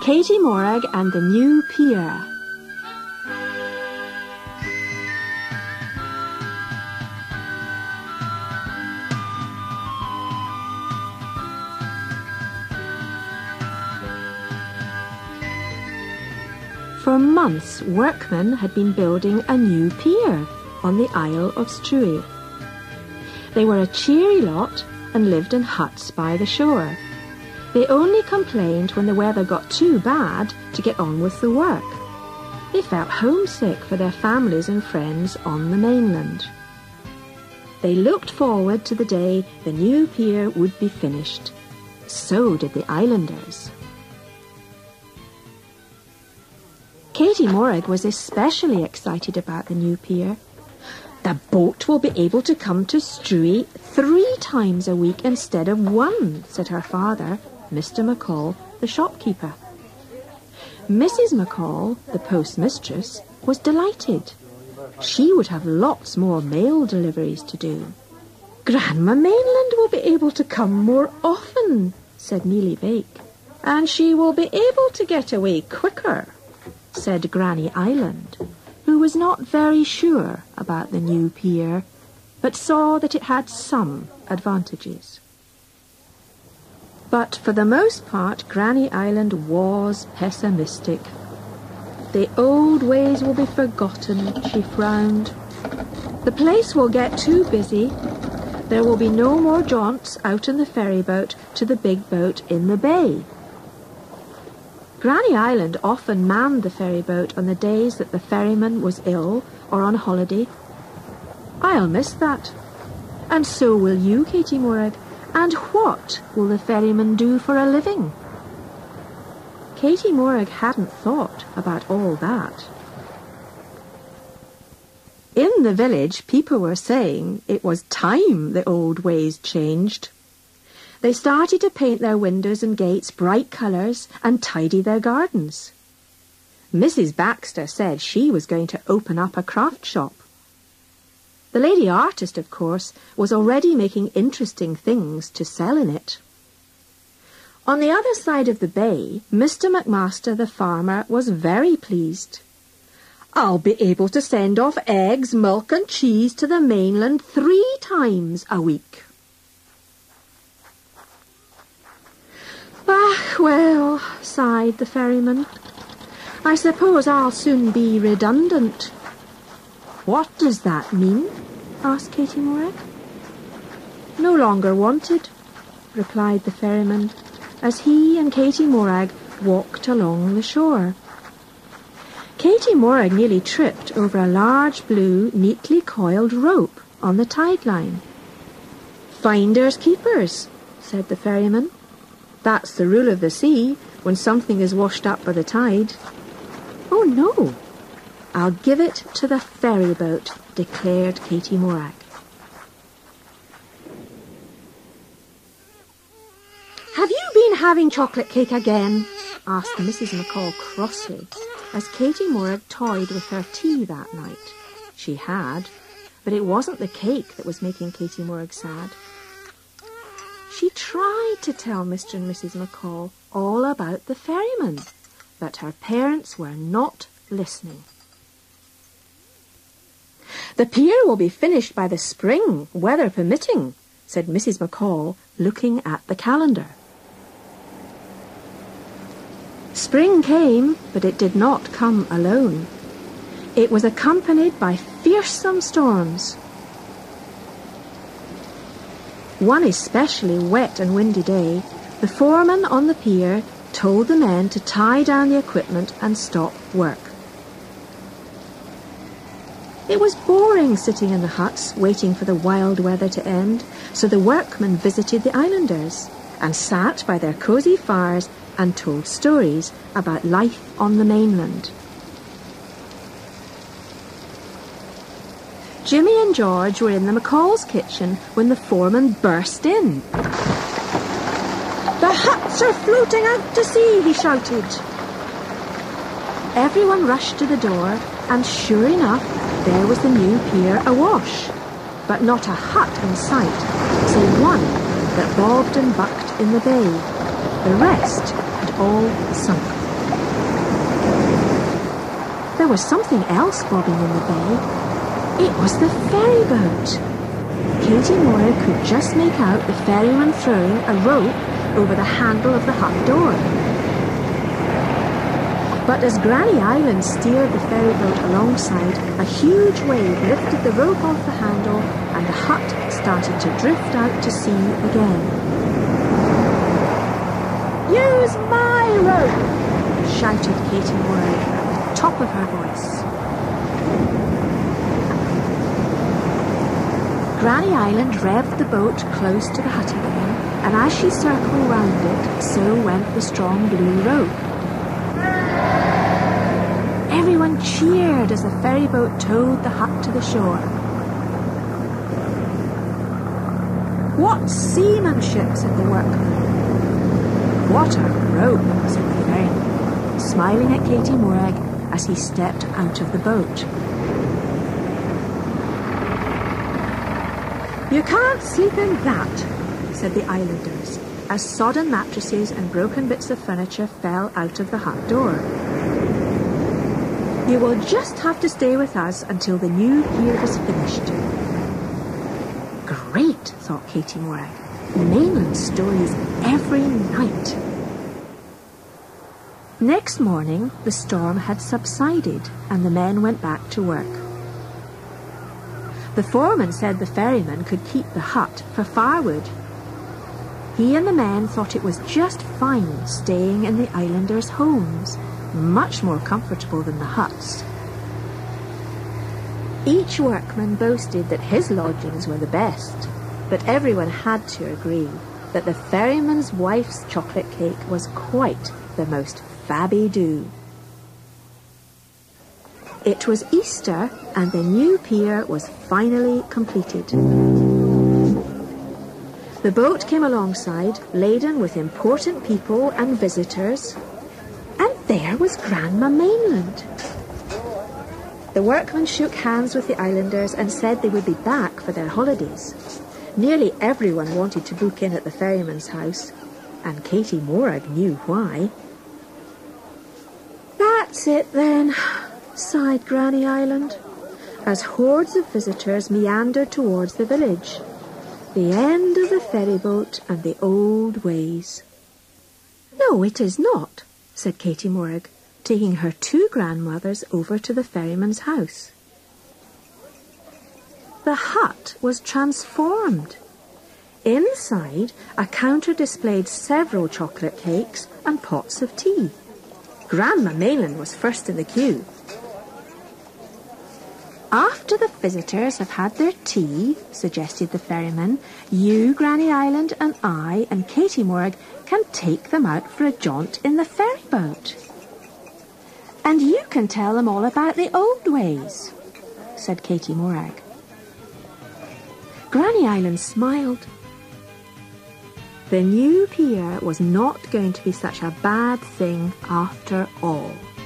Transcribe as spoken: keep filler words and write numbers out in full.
Katie Morag and the New Pier. For months, workmen had been building a new pier on the Isle of Struy. They were a cheery lot and lived in huts by the shore. They only complained when the weather got too bad to get on with the work. They felt homesick for their families and friends on the mainland. They looked forward to the day the new pier would be finished. So did the islanders. Katie Morag was especially excited about the new pier. The boat will be able to come to Struy three times a week instead of one, said her father, Mister McCall, the shopkeeper. Missus McCall, the postmistress, was delighted. She would have lots more mail deliveries to do. Grandma Mainland will be able to come more often, said Mealy Bake. And she will be able to get away quicker, said Granny Island, who was not very sure about the new pier, but saw that it had some advantages. But for the most part, Granny Island was pessimistic. The old ways will be forgotten, she frowned. The place will get too busy. There will be no more jaunts out in the ferry boat to the big boat in the bay. Granny Island often manned the ferry boat on the days that the ferryman was ill or on holiday. I'll miss that. And so will you, Katie Morag. And what will the ferryman do for a living? Katie Morag hadn't thought about all that. In the village, people were saying it was time the old ways changed. They started to paint their windows and gates bright colours and tidy their gardens. Missus Baxter said she was going to open up a craft shop. The lady artist, of course, was already making interesting things to sell in it. On the other side of the bay, Mister McMaster the farmer was very pleased. I'll be able to send off eggs, milk and cheese to the mainland three times a week. Ah, well, sighed the ferryman, I suppose I'll soon be redundant. What does that mean? Asked Katie Morag. No longer wanted, replied the ferryman, as he and Katie Morag walked along the shore. Katie Morag nearly tripped over a large blue, neatly coiled rope on the tide line. Finders keepers, said the ferryman. That's the rule of the sea when something is washed up by the tide. Oh, no, I'll give it to the ferry boat, declared Katie Morag. Have you been having chocolate cake again? Asked Missus McCall crossly, as Katie Morag toyed with her tea that night. She had, but it wasn't the cake that was making Katie Morag sad. She tried to tell Mister and Missus McCall all about the ferryman, but her parents were not listening. The pier will be finished by the spring, weather permitting, said Missus McCall, looking at the calendar. Spring came, but it did not come alone. It was accompanied by fearsome storms. One especially wet and windy day, the foreman on the pier told the men to tie down the equipment and stop work. It was boring sitting in the huts waiting for the wild weather to end, so the workmen visited the islanders and sat by their cosy fires and told stories about life on the mainland. Jimmy and George were in the McCall's kitchen when the foreman burst in. The huts are floating out to sea, he shouted. Everyone rushed to the door, and sure enough, there was the new pier awash, but not a hut in sight, save one that bobbed and bucked in the bay. The rest had all sunk. there was something else bobbing in the bay. It was the ferry boat. Katie Morag could just make out the ferryman throwing a rope over the handle of the hut door. But as Granny Island steered the ferry boat alongside, a huge wave lifted the rope off the handle and the hut started to drift out to sea again. "Use my rope!" shouted Katie Morag at the top of her voice. Granny Island revved the boat close to the hut again, and as she circled round it, so went the strong blue rope. Everyone cheered as the ferry boat towed the hut to the shore. "What seamanship!" said the workman. "What a rope!" said the ferryman, smiling at Katie Morag as he stepped out of the boat. "You can't sleep in that," said the islanders, as sodden mattresses and broken bits of furniture fell out of the hut door. "You will just have to stay with us until the new pier is finished." Great, thought Katie Morag. Mainland stories every night. Next morning, the storm had subsided and the men went back to work. The foreman said the ferryman could keep the hut for firewood. He and the men thought it was just fine staying in the islanders' homes, much more comfortable than the huts. Each workman boasted that his lodgings were the best, but everyone had to agree that the ferryman's wife's chocolate cake was quite the most fabby-do. It was Easter and the new pier was finally completed. The boat came alongside, laden with important people and visitors, and there was Grandma Mainland. The workmen shook hands with the islanders and said they would be back for their holidays. Nearly everyone wanted to book in at the ferryman's house, and Katie Morag knew why. "That's it then," sighed Granny Island, as hordes of visitors meandered towards the village. "The end of the ferry boat and the old ways." "No, it is not," said Katie Morag, taking her two grandmothers over to the ferryman's house. The hut was transformed. Inside, a counter displayed several chocolate cakes and pots of tea. Grandma Mainland was first in the queue. "After the visitors have had their tea," suggested the ferryman, "you, Granny Island, and I and Katie Morag can take them out for a jaunt in the ferry boat. And you can tell them all about the old ways," said Katie Morag. Granny Island smiled. The new pier was not going to be such a bad thing after all.